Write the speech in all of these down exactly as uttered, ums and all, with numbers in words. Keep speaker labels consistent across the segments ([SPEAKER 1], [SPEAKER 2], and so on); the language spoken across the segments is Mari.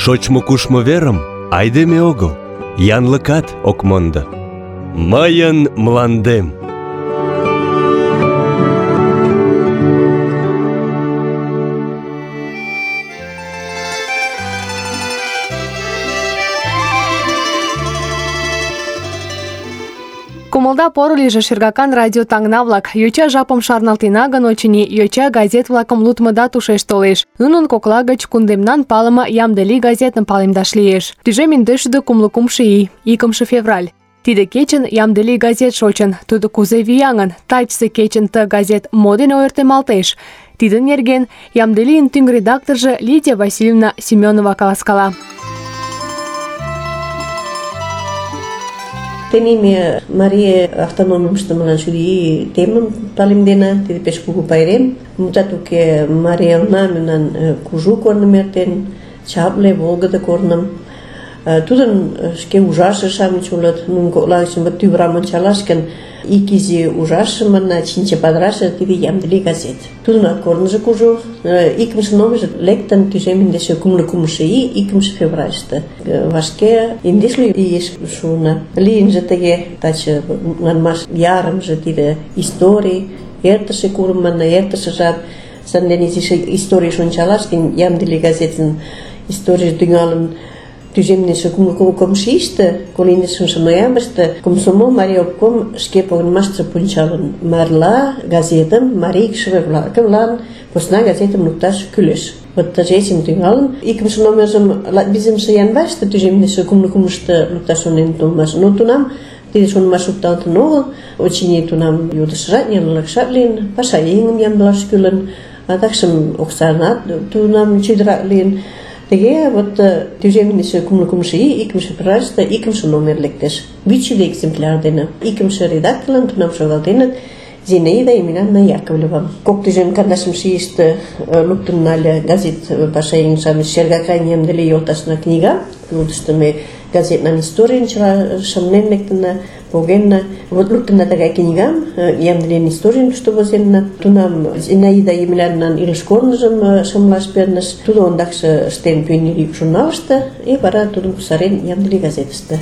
[SPEAKER 1] шочмо-кушмо верым айдеме огыл, янлыкат ок мондо. Мыйын мландем.
[SPEAKER 2] Кумылда поро лийже, шергакан радио таҥна-влак. Йоча жапым шарналтена гын, очыни, йоча газет-влакым лудмыда тушеш толеш. Нунын кокла гыч кундемнан палыме «Ямде лий» газетым палемдаш лиеш. Тӱжем индешшӱдӧ кумло кумшо ий, икымше февраль. Тиде кечын «Ямде лий» газет шочын. Тудо кузе вияҥын, тачысе кечын ты газет мо дене ойыртемалтеш? Тидын нерген «Ямде лийын» тӱҥ редакторжо Лидия Васильевна Семенова каласкала.
[SPEAKER 3] Тений ме Мария автономийыште мылам шӱдӧ ий темым палемдена, тиде пеш кугу пайрем. Мутат уке, Мария Элна мемнан кужу корным эртен, чапле, волгыдо корным. Тудын шке ужашыже-шамыч улыт, нунын кокла гыч тӱвырам ончалаш гын, ик изи ужашымын, чинче падырашыже тиде «Ямде лий» газет. Тудынат корныжо кужу, икымше номерже лектын тӱжем индеше кумло кумшо ий, икымше февральыште. Вашке индешлу ийыш шуына. Лийынже тыге, таче манмаш ярымже тиде историй, эртыше курымын, эртыше жап. Санден изиш историйыш ончалаш гын, «Ямде лий» газетын историйже тӱҥалын тӱжем индеше кумло кумшо ийыште, коло индешымше ноябрьыште, комсомол Марий обком шке погынымашыже пунчалын. Марла газетым марий икшыве-влаклан посна газетым лукташ кӱлеш. Вот тыге этим тӱҥалын. Икымше номержым латвизымше январьыште тӱжем индеше кумло кумышто лукташ шонен улмаш. Но тунам тиде шонымаш лукталтын огыл. Очыни тунам йодышыжат, нелылыкшат лийын, паша еҥым ямдылаш кӱлын, адакшым оксанат тунам чӱдырак лийын. Теге вот тӱжем индеше кумло кумшо ий, икымше февральыште икымше номер лектеш. Вичшӱдӧ экземпляр дене. Икымше редакторлан тунам шогалтеныт Зинаида Емельяновна Яковлева. Кок тӱжем кандашымше ийыште луктын нале газет пашаеҥ-шамыч «Шергакан Ямде лий» йолташна книга. Тудышто ме газетнан историйын чыла шымлен лектынна, погенна. Вот луктынна тыгай книгам, «Ямде лийын» историйым тушто возенна. Тунам Зинаида Емельяновнан илыш корныжым шымлаш перныш. Тудо ондакше ыштен «Пионер» журналыште, и вара тудым кусарен «Ямде лий» газетыште.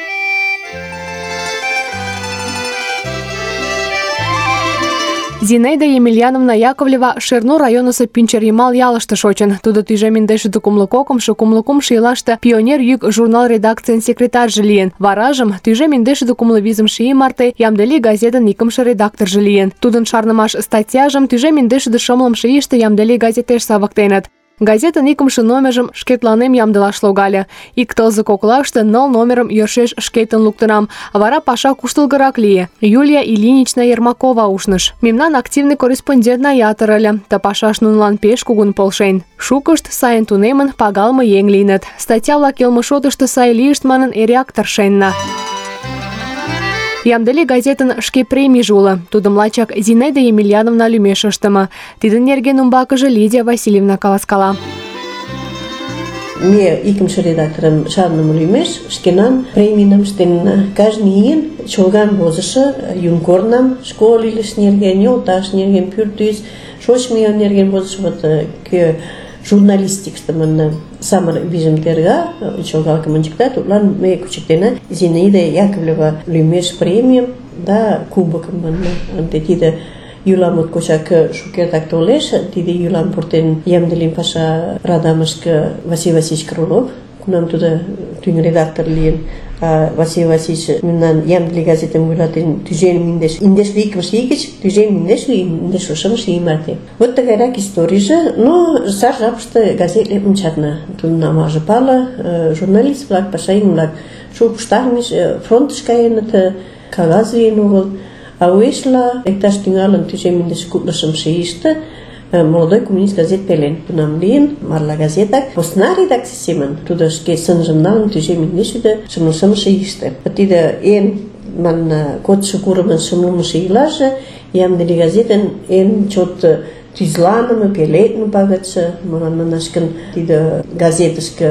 [SPEAKER 2] Зинаида Емельяновна Яковлева Шерну районысо Пӱнчерйымал ялыште шочын. Тудо тӱжем индешшӱдӧ кумло кокымшо кумло кумшо ийлаште «Пионер» йӱк журнал редакцийын секретарьже лийын. Варажым тӱжем индешшӱдӧ кумло визымше ий марте «Ямде лий» газетын икымше редакторжо лийын. Тудын шарнымаш статьяжым тӱжем индешшӱдӧ шымлымше ийыште «Ямде лий» газетеш савыктеныт. Газетын икымше номержым шкетланем ямдылаш логале. Ик тылзе коклаште ныл номерым йӧршеш шкетын луктынам, вара паша куштылгырак лие. Юлия Ильинична Ермакова ушныш. Мемнан активный корреспондентна ятыр ыле, ты пашаш нунылан пеш кугун полшен. Шукышт сайын тунемын, пагалме еҥ лийыныт. Статья-влак йылме шотышто сай лийышт манын эреак тыршенна. «Ямде лий» газетын шке премийже уло. Тудым лачак Зинаида Емельяновна лӱмеш ыштыме. Тидын нерген умбакыже Лидия Васильевна каласкала.
[SPEAKER 3] Ме икымше редакторым шарныме лӱмеш шкенан премийным ыштенна. Кажне ийын чолган возышо юнкорнам, школ илыш нерген, йолташ нерген, пӱртӱс, шочмо ий нерген возышо, вот кӧ журналистикыште манна самырык вийжым терга, чолгалыкым ончыкта, тудлан ме кучыктена Зинаида Яковлева лӱмеш премийым да кубокым манна. Ынде тиде йӱла моткочак шукертак толеш. Тиде йӱлам пуртен «Ямде лий» паша радамышке Василий Васильевич Крылов, кунам тудо тӱҥ редактор лийын. А Василий Васильевич мемнан «Ямде лий» газетым вуйлатен тӱжем индеш индешлу икымше ий гыч тӱжем индешлу индешлу шымше ий марте. Вот тыгайрак историйже, но сар жапыште газет лекмым чарна. Тудын амалже пале, журналист-влак, пашаеҥ-влак шукышт армийыш, фронтыш каеныт, кагаз лийын огыл. А уэшла лекташ тӱҥалын тӱжем индеше кудло шымше ийыште «Молодой коммунист» газет пелен. Тунам лийын марла газетак посна редакций семын. Тудо шке сынжым налын тӱжем индешшӱдӧ шымлу шымше ийыште. Тиде эн манна кодшо курымын шымлымше ийлаже «Ямде лий» газетын эн чот тӱзланыме, пеледме пагытше, молан манаш гын, тиде газетышке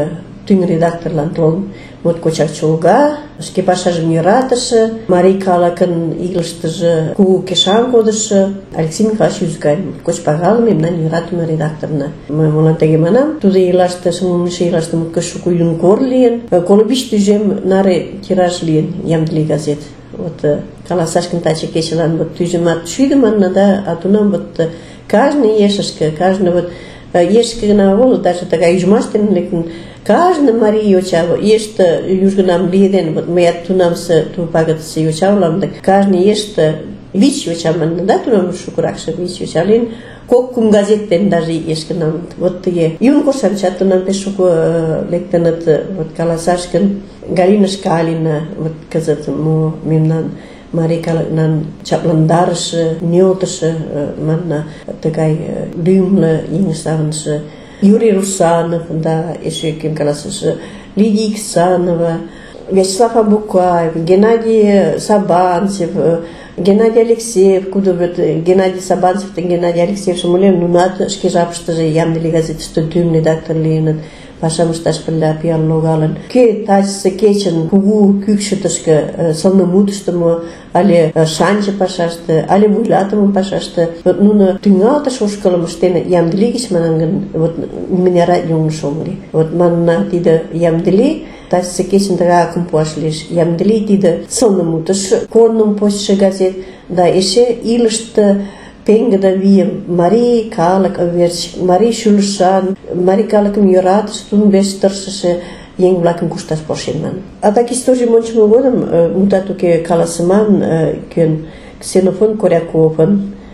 [SPEAKER 3] тӱҥ редакторлан толын. Моткочак чолга, шке пашажым йӧратыше, марий калыкын илыштыже кугу кешан кодышо Алексей Михайлович Узгай, моткоч пагалыме, мемнан йӧратыме редакторна. Мый молан тыге манам, тудо ийлаште, шымлымше ийлаште моткоч шуко юнкор лийын, коло вич тӱжем наре тираж лийын Ямдыли газет. Вот каласаш гын таче кечылан вот тӱжемат шӱдӧ манна да, а тунам вот кажне ешышке, кажне вот ешке гына огыл, даже тыгай ӱжмаш дене лектын, кажне марий йоча еште южгунам лиеден, вот мыят тунамсе ту пагытысе йоча улам, да кажне еште вич йоча манна да, тунам шукыракше вич йоча лийын, кок-кум газет дене даже ешкынам вот тыге юнкор-шамычат тунам пеш шуко лектыныт, вот каласаш гын Галина Шкалина, вот кызыт мо мемнан марий калыкнан чапландарыше, нӧлтышӧ манна тыгай лӱмлӧ еҥ савырныше Юрий Русанов, да, эше кем каласыше Лидия Иксанова, Вячеслав Абукаев, Геннадий Сабанцев, Геннадий Алексеев, кудо вот Геннадий Сабанцев да Геннадий Алексеев шумылем, нунат шке жапыштыже Ямдыли газетыште тӱҥ редактор лийыныт. Пашам ышташ пырля пиал логалын. Кӧ тачысе кечын кугу кӱкшытышкӧ сылнымутыштымо але шанче пашаште, але вуйлатыме пашаште нуно тӱҥалтыш ошкылым ыштеныт Ямдыли гыч манын гын, вот мынярат йоҥылыш огыл лий. Вот манна тиде Ямдыли тачысе кечын тыгакым пуаш лиеш. Ямдыли тиде сылнымутыш корным почшо газет, да эше илыште пеҥгыде вийым марий калык верч, марий шӱлышан, марий калыкым йӧратыше, тудын верч тыршыше еҥ-влакым кушташ полшен манын. Адак историйым ончымо годым мутат уке каласыман, кӧн Ксенофон Коряковын,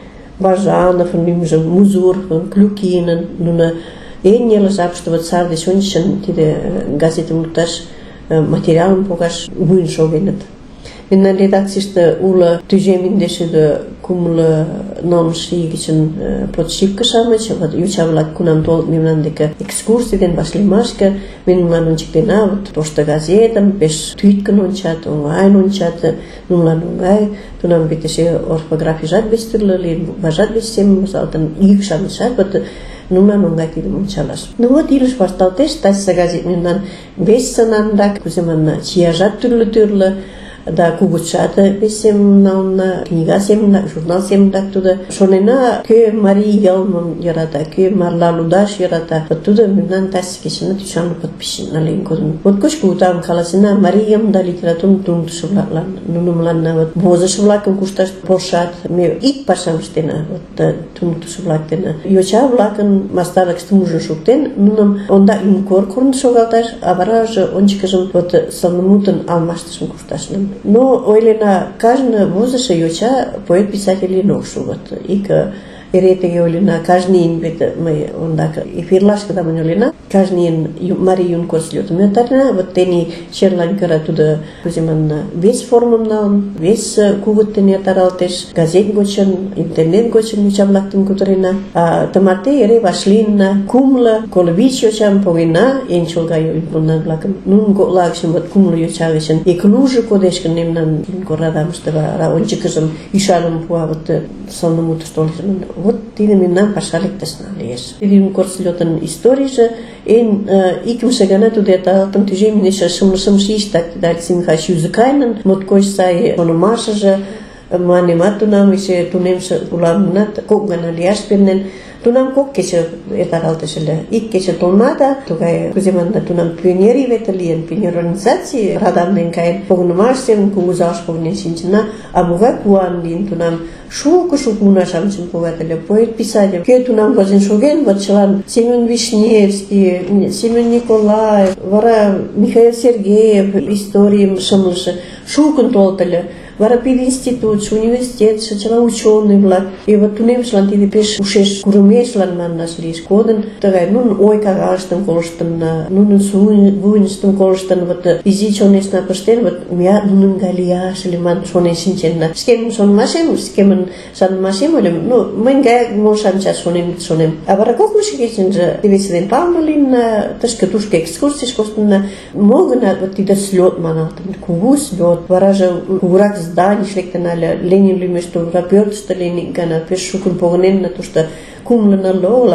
[SPEAKER 3] Бажановын лӱмжым, Музуровын, Клюкинын, нуно эн неле жапыште вот сар деч ончычын тиде газетым лукташ, материалым погаш вуйын шогеныт. Мемнан редакцийыште уло тӱжем индешшӱдӧ кумло нымле ий гычын подшивка-шамыч, вот йоча-влак кунам толыт мемнан деке экскурсий дене вашлиймашке, ме нунылан ончыктена, вот тошто газетым пеш тӱткын ончат, оҥайын ончат, нунылан оҥай, тунам вет эше орфографийжат вес тӱрлӧ лийын, букважат вес семын возалтын, йӱк-шамычшат вот нунылан оҥай тидым ончалаш. Ну вот илыш вашталтеш, тачысе газет мемнан вес сынан-рак, кузе манна, чияжат тӱрлӧ-тӱрлӧ, да кугытшат вес семын налына, книга семынак, журнал семынак тудо. Шонена, кӧ марий йылмым йӧрата, кӧ марла лудаш йӧрата, вот тудо мемнан тачысе кечынат ӱшанле подписчикна лийын кодын. Моткоч кугу таум каласена марий йылм да литературым туныктышо-влаклан. Нуно мыланна вот возышо-влакым кушташ полшат. Ме ик пашам ыштена, вот туныктышо-влак дене. Йоча-влакын мастарлыкыштым ужын шуктен, нуным ондак юнкор корныш шогалташ, а вараже ончыкыжым вот сылнымутын алмаштышым кушташ. Но ойлена, кажне возышо йоча поэт-писатель лийын ок шу. Вот ик эре тыге ойлена, кажне ийын вет мый ондак эфирлашкыда мынь ойлена, кажне ийын марий юнкор слётым эртарена, вот тений черлан кыра тудо кузе манна вес формым налын, вес кугыт дене эртаралтеш, газет гочын, интернет гочын йоча-влактым кутырена, а тымарте эре вашлийынна, кумло, коло вич йочам погена, эн чолга юнкор-влакым, нунын кокла гычын вот кумло йоча гычын ик лужо кодеш гын мемнан юнкор радамыште вара ончыкыжым ӱшаным пуа вот сылнымутыш толжым. Вот тиде мемнан паша лектышна лиеш. Тиде юнкор слётын историйже эн икымше гана тудо эрталтын тӱжем индеш шымле-шымше ийыштак тиде Алексей Михайлович Узыкайнын моткоч сай шонымашыже, мыланемат тунам эше тунемше уламынат кок гана лияш пернен. Тунам кок кече эртаралтеш ыле. Ик кече толна да, тугай, кузе манна, тунам пионерий вет лийын, пионер организаций радам дене каен, погынымаш семын кугу залыш погынен шинчына, а могай куан лийын тунам шуко-шуко уна-шамычым погат ыле, поэт-писатель. Кӧ тунам возен шоген, вот чылан Семен Вишневский, Семен Николаев, вара Михаил Сергеев, историйым шымлыше, шукын толыт ыле. Вара пединститутшо, университетше, чыла ученый-влак. И вот тунемшлан тиде пеш ушеш курымешлан маннаш лиеш кодын. Тыгай, нунын ой кагаштым колыштын, нунын вуйныштым колыштын, вот изи чонешна пыштен, вот меат нунын гай лияш ыле ман шонен шинченна. Шкемын шонымашем, шкемын шанымашем ыльым, ну, мынь гаяк молшанчат шонем, шонем. А вара кокымшо кечынже весе ден палыме лийынна, тышке-тушке экскурсийыш коштынна. Мо гынат вот тиде слёт маналтын, кугу слёт. Вараже кугурак зданий лектын ыле, Ленин лӱмеш тувра пӧртыштӧ лийын ик гана, пеш шукын погыненна тушто кумло нылле огыл, а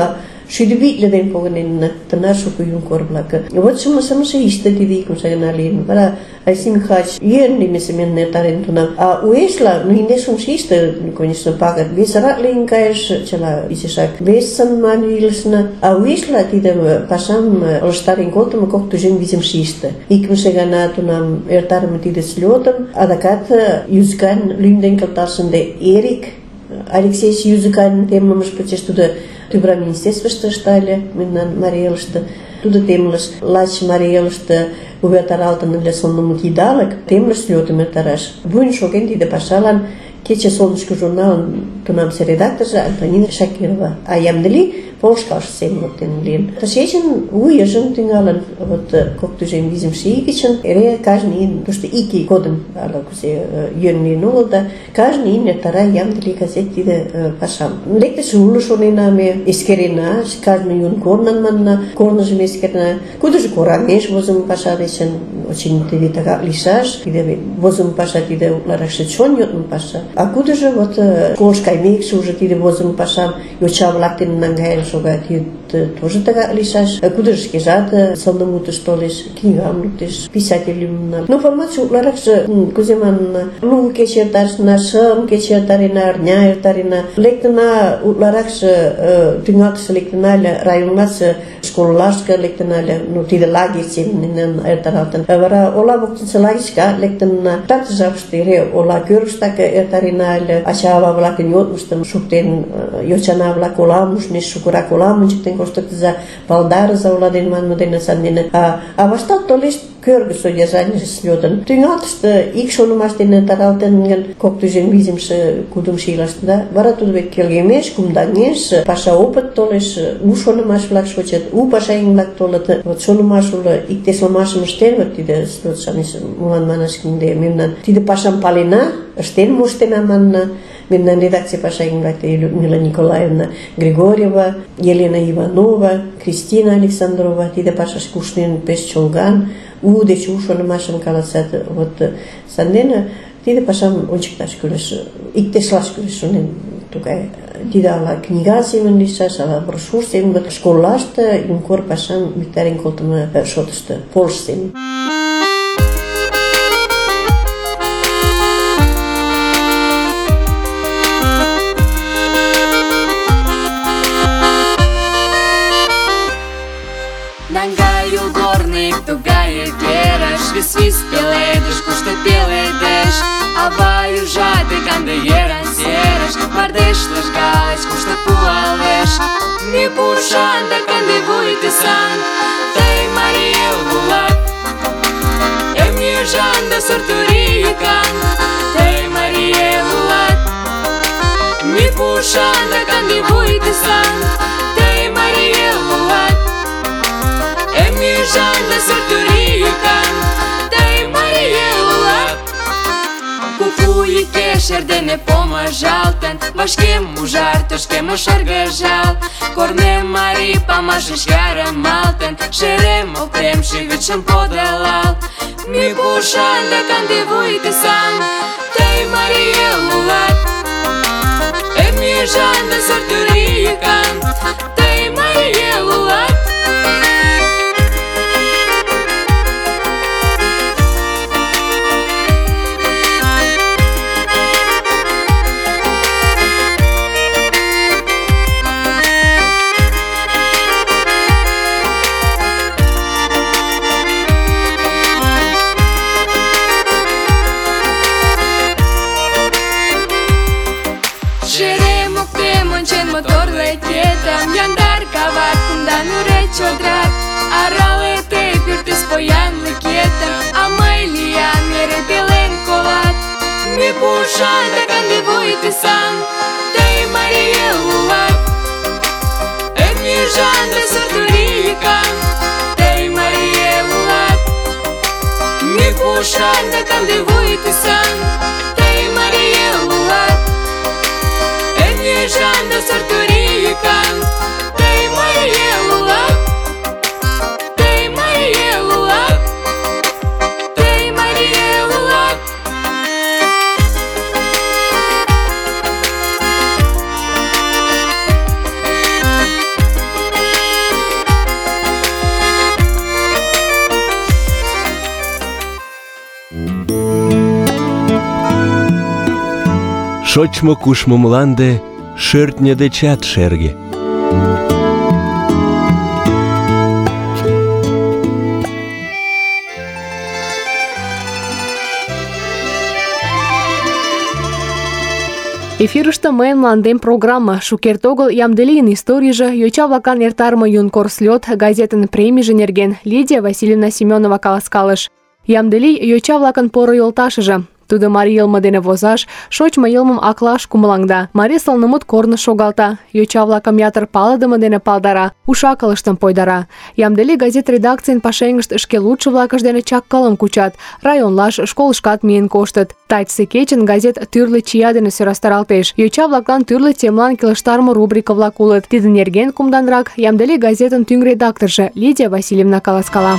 [SPEAKER 3] Și de vitle de împogănin, tănar și cu un corp că. Văd și mă să mă și istă de cum să gânalin. Vara, ai sim haci, ieri mi se men netare într-una. A ueșla, nu indesum și istă, cu nici să pagă. Vezi ratle în caieș, cela, isișac. Vezi să mă ilsnă. A ueșla, tide, pașam, o stare în coltă, mă coc tu jen vizim și istă. Icum se gânat, unam, iertare mă tide sliotam, adacat, iuzgan, luim de încăltarsân de Eric, Alexei și Iuzucan, temă mă șpăcești tu de Tubra Ministerstva штали, минан Мариелшта, туда темлаш, лач Мариелшта, увятар алтаныле сонному тидалык, темлаш слётым эртараш. Буин шоген тиде пашалан, кече солнышко журналын тунамсе редакторжа Антонина Шакирова. А ямдели полшкаш семлоттен лин. Ташечен уйыжын тӱҥалын, вот кок тӱжем визымше ий гычын эре кажне ийын, тушто ик ий годым ала-кузе йӧн лийын огыл да, кажне ийын эртара ямдели газет тиде пашам. Лектыше уло шонена ме, эскерена, кажне ийын корнын манна, корныжым эскерена. Кудыжо кораҥеш возымо паша дечын, очыни тиде тыгак лийшаш, тиде возымо паша тиде утларакше чон йодмо паша. А кудыжо вот школыш кайымекше уже тиде возымо пашам йоча-влак дене наҥгаен шогат, тоже тыгак лийшаш. Кудыжо шкежат сылнымутыш толеш, книгам луктеш, писательым. Но форматше утларакше, кузе манына, лу кече эртарышна, шым кече эртарена, арня эртарена. Лектына утларакше, тӱҥалтыше лектына ыле, районласе школлашке лектына ыле, ну тиде лагерь семынен эртаралтын. Вара ола воктенсе лагерьышка лектына. Такше жапыште эре ола кӧргыштак эртарена ыле, ача-ава-влакын йодмыштым шуктен, йочана-влак олам ушнеш, шукырак олам ончыктен коштыктыза, палдарыза ола ден манме дене сандене. А вашталт толеш кӧргӧ содержанийже слётын. Тӱҥалтыште ик шонымаш дене таралтен гын, кок тӱжем визымше кудымшо ийлаште, да? Вара тудо вет келгемеш, кумдаҥеш, паша опыт толеш, у шонымаш-влак шочыт, у пашаеҥ-влак толыт. Вот шонымаш уло, иктешлымашым ыштен, вот тиде слёт-шамеш молан манаш кинде, мемнан тиде пашам палена, ыштен моштена манна. Мемнан редакция пашаеҥ-влак, Людмила Николаевна Григорьева, Елена Иванова, Кристина Александрова, тиде пашашке ушнен пеш чолган, у деч у шонымашым каласат. Вот сандене тиде пашам ончыкташ кӱлеш, иктешлаш кӱлеш шонен. Тугай тиде ала книга семын лийшаш, ала брошюр семын, школлаште юнкор пашам виктарен колтымо шотышто, полыш семын.
[SPEAKER 4] Свист пеледеш, кушто пеледеш, аваю жаде канде еран сереш, мардеш лăжгалеш, кушто пуалеш. Ми пушан да канде вуйтесан, тăi Мариел улат. Эмни жан да сортурикан, тăi Мариел улат. Ми пушан да канде вуйтесан, тăi Мариел улат. Эмни жан да сортурикан, Купуи кешер де не помажалтен, вашкем мужар, тошкем ошаргажал. Корне Мари помашеш ярамалтен, шерем опрем шивичем подалал. Ми пушан да канде вуйтесан, тăi Мариел улат. Эмни жан да сортурикан, тăi Мариел улат. Яндar kavat cum da nu rece odrat, arale te pyrtis pojan liketem, a mailia mere belen colat. Mi pușan da candy vujtesan, tăi Marie ulat. Emni jan da sărturican, tăi Marie ulat. Mi pușan da candy vujtesan, tăi Marie ulat. Emni jan da sărturican, tăi Marie ulat. Tăi Marie ulat. Tăi Marie ulat.
[SPEAKER 1] шочмо-кушмо мланде шӧртньӧ дечат шерге.
[SPEAKER 2] Эфирыште «Мыйын мландем» программа. Шукерте огыл ямде лийын историйже, йоча-влакан эртарыме юнкор слёт газетын премийже нерген Лидия Васильевна Семёнова каласкалыш. Ямде лий йоча-влакын поро йолташыже. Тудо марий йылме дене возаш, шочмо йылмым аклаш кумылаҥда. Марий сылнымут корныш шогалта. Йоча-влакым ятыр палыдыме дене палдара, уш-акылыштым пойдара. Ямде лий газет редакцийын пашаеҥышт шке лудшо-влакышт дене чак кылым кучат, районлаш, школышкат миен коштыт. Тачысе кечын газет тӱрлӧ чия дене сӧрастаралтеш. Йоча-влаклан тӱрлӧ темлан келыштарыме рубрика-влак улыт. Тидын нерген кумданрак Ямде лий газетын тӱҥ редакторжо Лидия Васильевна каласкала.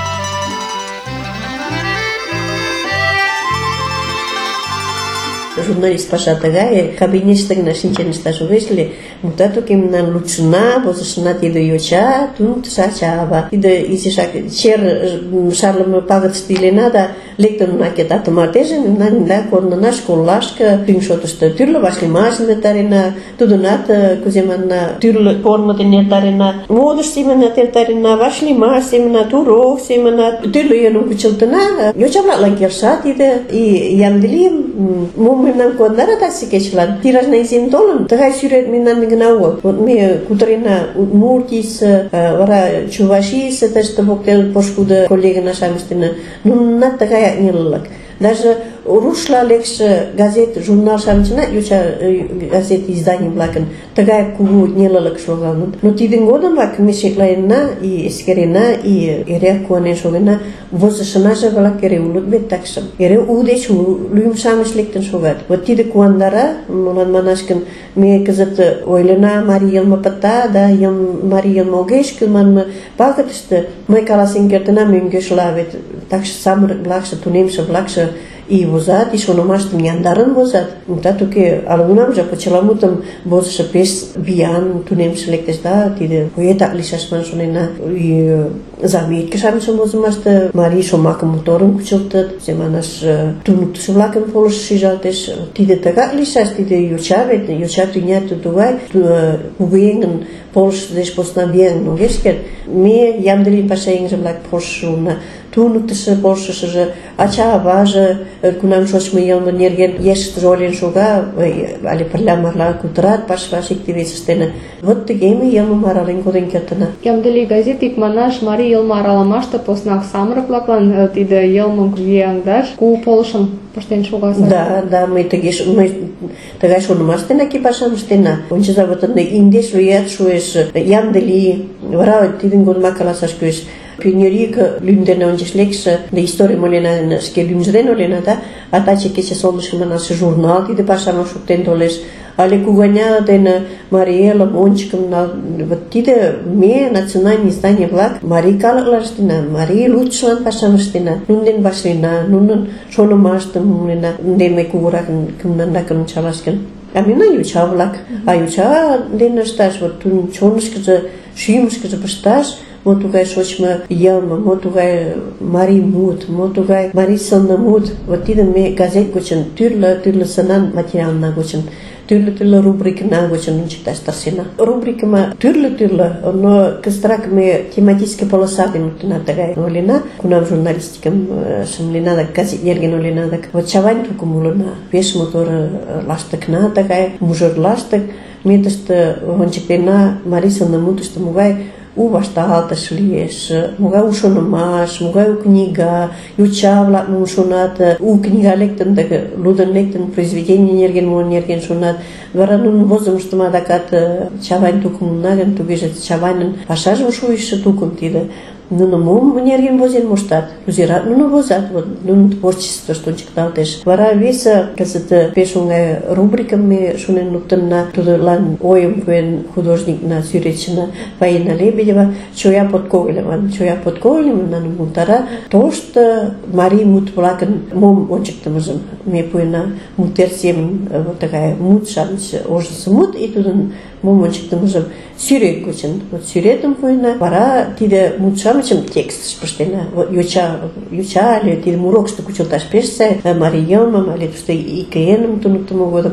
[SPEAKER 3] Журналист паша тыгай, кабинетыште гына шинчен ышташ огеш ыле. Мутат уке, мемнан лудшына, возышына тиде йоча, туныктышо ача-ава. Тиде изишак чер шарлыме пагытыште илена да лектын уна кет. Тымартеже мемнан да корнына школлашке тӱҥ шотышто тӱрлӧ вашлиймашым эртарена, тудынат, кузе манына, тӱрлӧ формо дене эртарена, модыш семынат эртарена, вашлиймаш семынат, урок семынат, тӱрлӧ йӧным кучылтына. Йоча-влаклан келша тиде, и ямде лийым, мом мемнан куандара тачысе кечылан тиражна изем толын, тыгай сӱрет мемнан гына огыл. Вот ме кутырена Удмуртийысе, вара Чувашийысе тыште воктен пошкудо коллегына-шамыч дене, нунынат тыгаяк нелылык. Даже рушла лекше газет, журнал-шамычна, йоча газет изданий-влакын тыгай кугу нелылык шогалыныт. Но тидын годымак ме шеклаенна и эскерена, и эреак куанен шогена, возышынаже-влак эре улыт вет такшым. Эре у деч у лӱм-шамыч лектын шогат. Вот тиде куандара, молан манаш гын, ме кызыт ойлена, марий йылме пыта, да марий йылме огеш кӱл манме пагытыште мый каласен кертынам мӧҥгешла, вет такше самырык-влакше, тунемше-влакше и возат, и шонымаштым яндарын возат. Мутат уке, ала-кунамже почеламутым возышо пеш виян тунемше лектеш, да, тиде поэтак лийшаш манын шонена. И заметке-шамычым возымаште марий шомакым моторын кучылтыт, кузе манаш, туныктышо-влакын полышо шижалтеш. Тиде тыгак лийшаш, тиде йоча вет, йоча тӱня тугай, кугыеҥын полышо деч посна вияҥын огеш керт. Ме ямде лийын пашаеҥже-влак полшышо улына. Туныктышо полшышыжо, ача-аваже, кунам шочмо йылме нерген ешыштыже ойлен шога, але пырля марла кутырат ваш-ваш икте-весышт дене. Вот тыге ме йылмым арален коден кертына.
[SPEAKER 2] Ямде лий газет икманаш марий йылме аралымаште поснак самырык-влаклан тиде йылмым вияҥдаш кугу полышым пыштен шогаса.
[SPEAKER 3] Да, да, мый тыге мый тыгай шонымаш денак и пашам ыштена. Ончыза, вот ынде индеш лӱят шуэш, Ямде лий, вара тидын годымак каласаш кӱлеш. Пионерик лӱм дене ончыш лекше, да историйым ойлена, шке лӱмжӧ дене ойлена, да, а таче кече солнышко манаше журнал тиде пашам шуктен толеш. Але куганя дене марий элым ончыкым нал. Вот тиде ме национальный издание-влак марий калыклан ыштена, марий лудшылан пашам ыштена, нунын дене вашлийна, нунын шонымаштым умылена, ынде ме кугуракын кумданракын ончалаш гын. А мемнан йоча-влак, а йоча дене ышташ, вот тудын чонышкыжо, шӱмышкыжӧ пышташ, мо тугай шочмо йылме, мо тугай марий мут, мо тугай марий сылне мут. Вот тидым ме газет гочын, тӱрлӧ-тӱрлӧ сынан материална гочын, тӱрлӧ-тӱрлӧ рубрикына гочын ончыкташ тыршена. Рубрикыма тӱрлӧ-тӱрлӧ, но кызытрак ме тематический полоса дене луктына тыгай ойлена, кунам журналистикым шымлена да газет нерген ойлена, да вот Чавайн тукым улына, пеш мотор лаштыкна тыгай, мужыр лаштык, ме тыште ончыктена марий сылне мутышто могай у вашталтыш лиеш, могай у шонымаш, могай у книга, йоча-влак мом шонат, у книга лектын, лудын лектын, произведение нерген, мо нерген шонат. Вара нунын возымыштым адакат Чавайн тукым улна гын, тугеже Чавайнын пашажым шуйышо тукым тиде. Нуно мом нерген возен моштат, кузерат нуно возат, вот нунын творчествышт ончыкталтеш. Вара весе кызыт пеш оҥай рубрикым ме шонен луктынна, тудылан ойым пуэн художникна, сӱретчына Фаина Лебедева, «Чоя подкогыльым», «Чоя подкогыльым» нуно мутара, тошто марий мут-влакын мом ончыктымыжым ме пуэна, мутер семын вот тыгай мут-шамыч, ожнысо мут, и тудын мом ончыктымыжым сӱрет гочын, вот сӱретым пуэна, вара тиде мут-шамычым текстыш пыштена. Вот йоча, йоча але тидым урокышто кучылташ пеш сай, марий йылмым але тушто ИКН-ым туныктымо годым.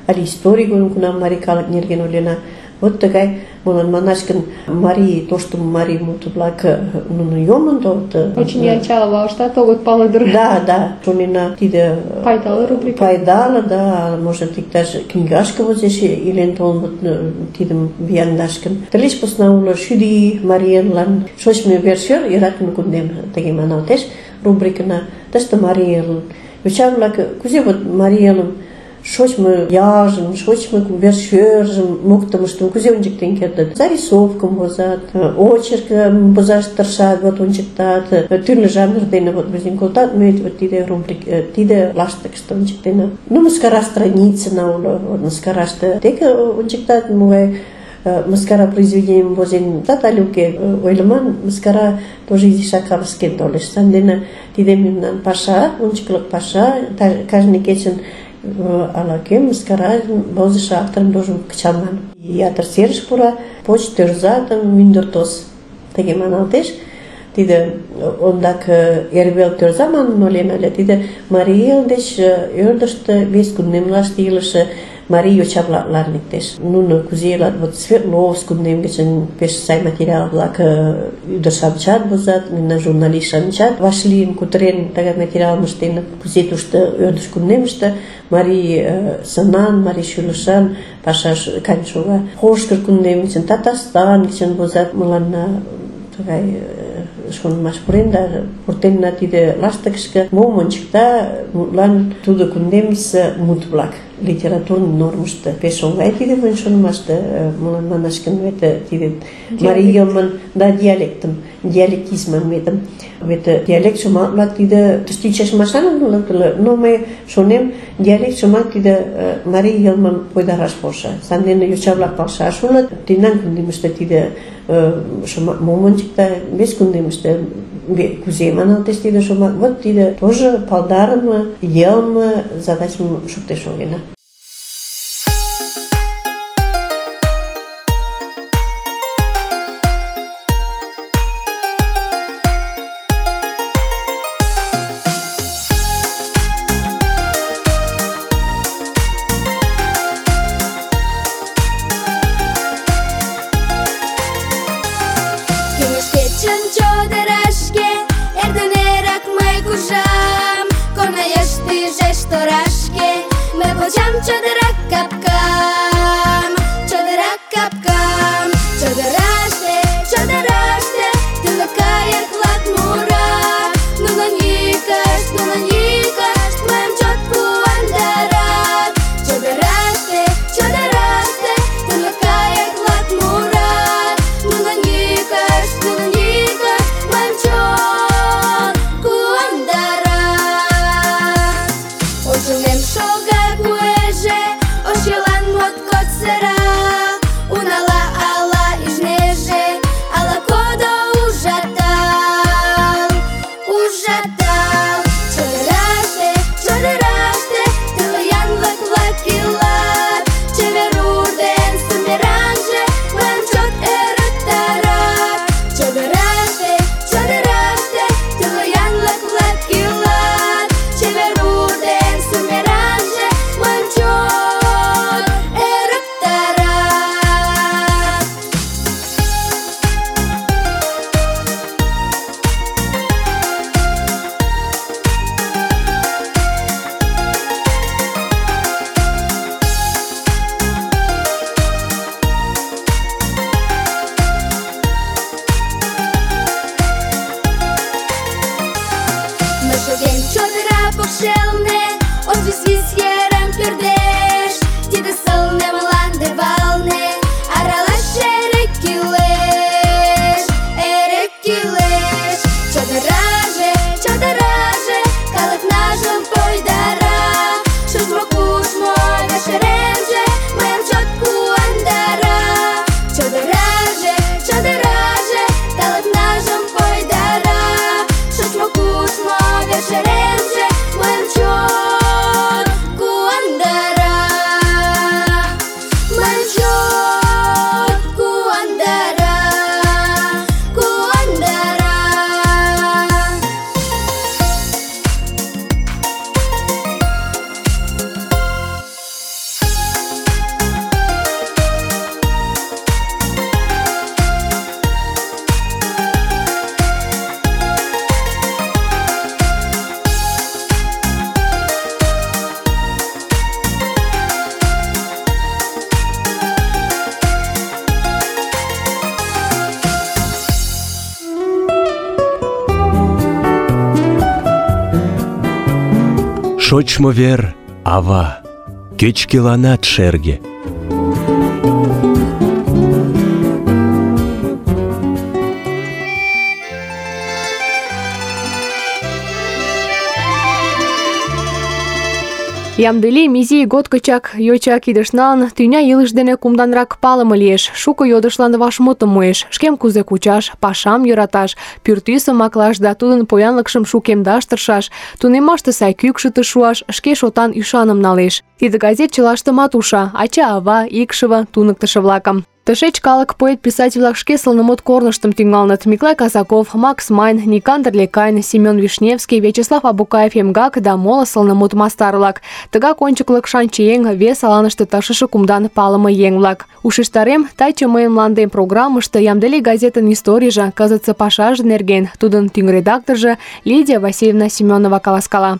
[SPEAKER 3] али история гон куна мари калык нерген ойлена. Вот такая молан манашкин мари то, что мари мутублак ну йоман то.
[SPEAKER 2] Очень янчала, что то вот паладр.
[SPEAKER 3] Да, да, шонина тиде
[SPEAKER 2] пайдала рубрика.
[SPEAKER 3] Пайдала, да, может и даже книгашка вот здесь или то вот тидем вяндашкин. Талиш поснаула шуди Мариеллан. Шош мне вершер и ракн кундем таки маналтеш рубрика на то, что Мариелл. Вечавлак кузе вот Мариеллам шоч мы яжем, шоч мы вершержем, муктам, что кузе он жиктен кердет. Зарисовкам бозат, очеркам бозаш таршат, вот он жиктат, түрлі жанрден вот бізен колтат, мөйт вот тиде рубрик, тиде лаштык, что он жиктен. Ну, маскара страницы на уло, вот маскара что. Тека он жиктат, мугай маскара произведением бозен таталюке, ойлыман, маскара тоже изи шакавскен толеш. Сандена тиде миннан паша, он жиклык паша, каждый кечен алакем маскара бозыш автором должен кчалман. Ятыр серж пура, поч törзатым миндортос. Теге маналтеш, тиде ондак эрбел törзаман нолемеле, тиде Мариел деш өрдышты вес күннемлашты илышы Марию чаблатларниктеш. Нуны кузелат вот Свердловск күннем гечен пеш сай материал блак удыршамчат бозат, минна журналистшамчат вашлиим кутрен тага материал мыштен кузетушты өрдыш күннемшты Мари Санан, Мари Шулышан, пашаш канчуга. Хошкыр күннем гечен Татарстан гечен бозат мыланна тагай шон машпуренда пуртенна тиде лаштыкшка момончикта лан туды күндемс мутблак литературный нормышты пешонгай тиде выншон машты мулан манашкин вете тиде Марияман да диалектом диалектизмом метом вете диалект шуматлак тиде тустичеш машанын но мы шонем диалект шумак тиде Марияман пойдараш поша сандена ючавлак палша шунат тинан күндемште тиде шума момончикта без күндемште кузе маналтеш тиде шумак вот тиде тоже палдарым елм задачам шуктешогена.
[SPEAKER 4] Почам чодыра капкам, чодыра капкам, чодыраште, чодыраште, тылакая клад мура, нуна никаш, нуна никаш, моем чотку андарат, чодыраште, чодыраште, тылакая клад мура, нуна никаш, нуна никаш, моем чотку андарат. Очунем шога Ошелан мод
[SPEAKER 1] Шочмо вер ава, кечкеланат шерге.
[SPEAKER 2] Ямдели мизи год кычак йоча кидышналын, тӱня илыш дене кумданрак палыме лиеш, шуко йодышлан вашмутым муэш, шкем кузе кучаш, пашам йӧраташ, пӱртӱсым аклаш да тудын поянлыкшым шукемдаш тыршаш, тунеммаште сай кӱкшытыш шуаш, шке шотан ӱшаным налеш. Тиде газет чылаштымат уша: ача-ава, икшыве, туныктышо-влакым. Тышеч калык поэт-писатель-влак шке сылнымут корныштым тӱҥалыныт. Миклай Казаков, Макс Майн, Никандр Лекайн, Семен Вишневский, Вячеслав Абукаев Емгак да моло сылнымут мастар-влак. Тыгак ончыклык шанче еҥ, вес аланыште тыршыше кумдан палыме еҥ-влак. Ушештарем, таче мыйын мландем программыште Ямдели газетын историйже, кызытсе пашаже нерген, тудын тӱҥ редакторжо Лидия Васильевна Семенова каласкала.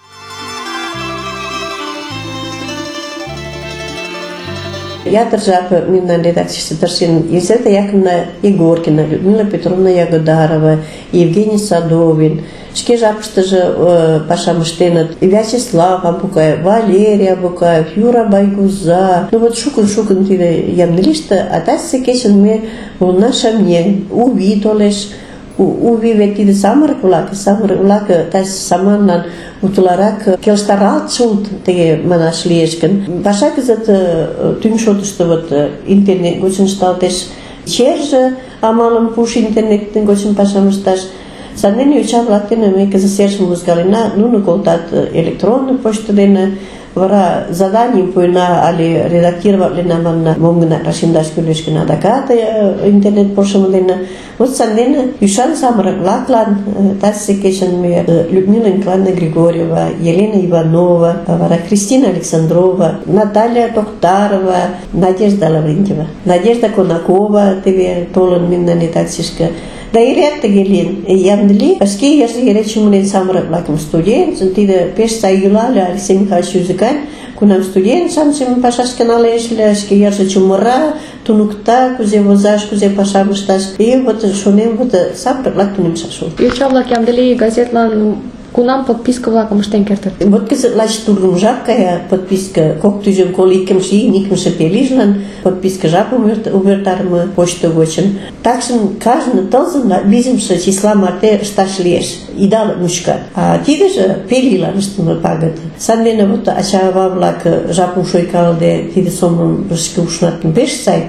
[SPEAKER 3] Ятыр жап мемнан редакцийыште тыршен Елизавета Яковлевна Егоркина, Людмила Петровна Ягодарова, Евгений Садовин. Шке жапыштыже пашам ыштеныт Вячеслав Абукаев, Валерий Абукаев, Юра Байгуза. Ну вот шукын-шукын тиде Ямделиште, а тачысе кечын ме улына шым еҥ, Уви толеш. Уви вет тиде самырык-влак, самырык-влак таче саманлан утларак келыштаралтше улыт, тыге манаш лиеш гын. Паша кызыт тӱҥ шотышто вот интернет гочын ышталтеш. Черже амалым пуш интернет гочын пашам ышташ. Сандене йоча-влак дене ме кызыт сержым возгалена, нуно колтат электронный почта дене, вара заданийым пуэна але редактироватлена манна, мом гына рашемдаш кӱлеш гын, адакат интернет полшымо дене. Вот сандене ӱшан самырык-влаклан тачысе кечын ме Людмила Николаевна Григорьева, Елена Иванова, вара Кристина Александрова, Наталья Токтарова, Надежда Лаврентьева, Надежда Конакова теве толын мемнан редакцийышке. Да эреак тыге лийын. Ямдели шке эре чумырен самырык-влакым студент, тиде пеш сай йӱла ыле Алексей Михайлович Юзыкань, кунам студент-шамычым пашашке налеш ыле, шке йырже чумыра, туныкта, кузе возаш, кузе пашам ышташ. И вот шонем, вот самырык-влак тунемшаш улыт.
[SPEAKER 2] Йоча-влак Ямдели газетлан кунам подписка-влакым ыштен кертыт?
[SPEAKER 3] Вот кызыт лач тургым жап кая, подписка кок тӱжем коло икымше ийын икымше пелйыжлан подписка жапым увертарыме почта гочын. Такшым кажне тылзын визымше числа марте ышташ лиеш, идалык мучкат. А тидыже пелйылан ыштыме пагыт. Сандене вот ача-ава-влак жапым шуйкалыде тиде сомым шке ушнат гын пеш сай.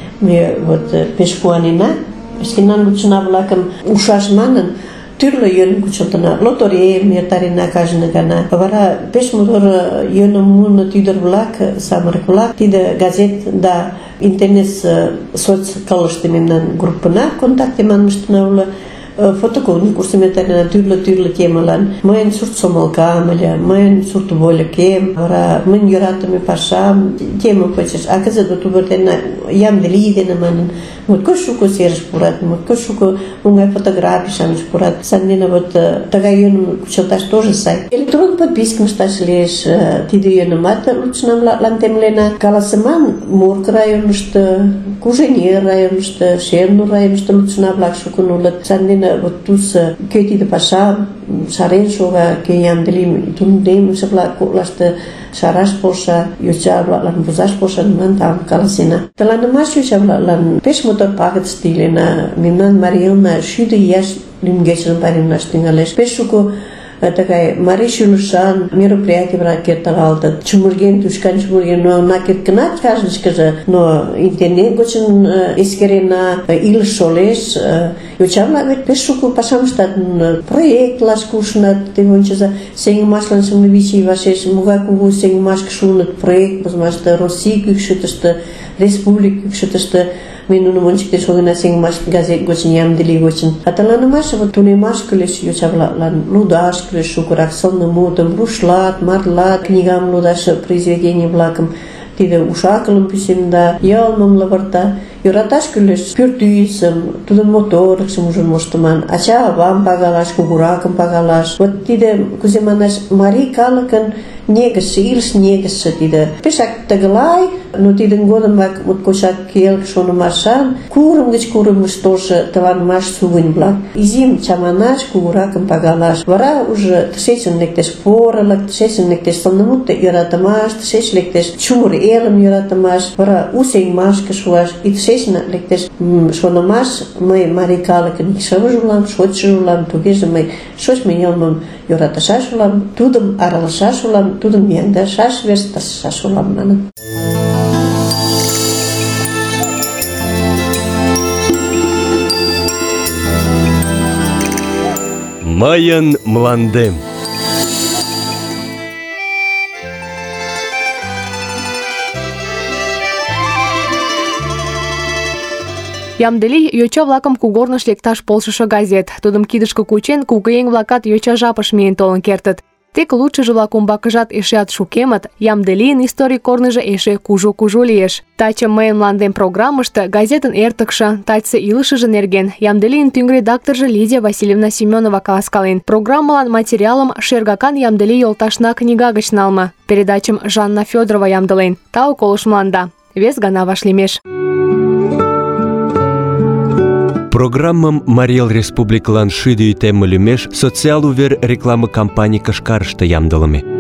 [SPEAKER 3] Ме вот пеш куанена, шкенан вучына-влакым ушаш манын, тӱрлӧ йӧным кучылтына, лоторейым эртарена кажне гана. Вара пеш мотор йӧным муыныт ӱдыр-влак, самырык-влак. Тиде газет да интернет соцкылыште мемнан группына контакте манмыштына уло. Фотоколник курсым эртарена тӱрлӧ-тӱрлӧ темылан. Мыйын сурт сомылкам ыле, мыйын сурт вольыкем, вара мыйын йӧратыме пашам тема почеш. А кызыт вот увертарена Ямдели дене манын. Моткоч шуко серыш пурат, моткоч шуко оҥай фотографий-шамыч пурат. Сандене вот тыгай йӧным кучылташ тоже сай. Электрон подпискым ышташ лиеш. Тиде йӧнымат лудшына-влаклан темлена. Каласыман Морко районышто, Куженер районышто, Шернур районышто лудшына-влак шукын улыт. Сандене вот тус кӧ тиде пашам шарен шога, кӧ Ямдели тунемше-влак коклаште шараш полша, йоча-влаклан возаш полша, нунылан таум каласена. Тыланымаш йоча-влаклан пеш мотор пагытыште илена. Мемнан Марий-элна шӱдӧ ияш лӱмгечын пайремлаш тӱҥалеш. Пеш шуко тыгай марий шӱлышан мероприятий-влак эртаралтыт. Чумырген, тӱшкан чумырген, но она керт гынат кажнышкыже, но интернет гочын эскерена, илыш шолеш. Йоча-влак вет пеш шуко пашам ыштат. Проектлаш кушнат, теве ончыза, сеҥымашлан шымле вич ий вашеш могай кугу сеҥымашке шуыныт. Проект возымаште Россий кӱкшытыштӧ, республик кӱкшытыштӧ. Ме нуным ончыктен шогена сеҥымаш газет гочын, Ямдели гочын. А тыланымаш вот тунемаш кӱлеш йоча-влаклан, лудаш кӱлеш шукырак сылнымутым, рушлат, марлат, книгам лудаш, произведений-влакым. Тиде уш-акылым пӱсемда, йылмым лывырта. Йӧраташ кӱлеш пӱртӱсым, тудын моторлыкшым ужын моштыман, ача-авам пагалаш, кугуракым пагалаш. Вот тиде, кузе манаш, марий калыкын негізші, иліш негізші дейді. Пешак тағылай, но тидін годымак мұткошак кел шонымашан, курымгыч курымыш тоже тыланмаш суын блак. Изим чаманаш, куракым пагалаш. Вара уже тышечен лектеш порылык, тышечен лектеш сылнымутты йӧратымаш, тышеч лектеш чумыр элым йӧратымаш, вара усең машкы шуаш, и тышечен лектеш шонымаш, мый марий калыкын икшывыже улам, шочшыжо улам, тугеже мый шочмо йылмым йӧратышаш улам, тудым аралышаш улам, тудым вияҥдашаш, верешташаш улам манын.
[SPEAKER 1] Мыйын мландем.
[SPEAKER 2] Ямдели йоча-влакым кугорныш лекташ полшышо газет. Тудым кидышке кучен, кугыеҥ-влакат йоча жапыш миен толын кертыт. Тек лудшыжо-влак умбакыжат эшеат шукемыт, Ямделийын историй корныжо эше кужу-кужу лиеш. Таче «Мыйын мландем» программыште газетын эртыкше, тачысе илышыже нерген Ямделийын тӱҥ редакторжо Лидия Васильевна Семенова каласкален. Программылан материалым шергакан Ямделий йолташна книга гыч налме. Передачым Жанна Федорова ямдылен. Тау колыштмыланда. Вес гана вашлиймеш.
[SPEAKER 1] Программам Марий Эл Республикылан шӱдӧ ий темме лӱмеш социал увер реклама кампаний кышкарыште ямдылыме.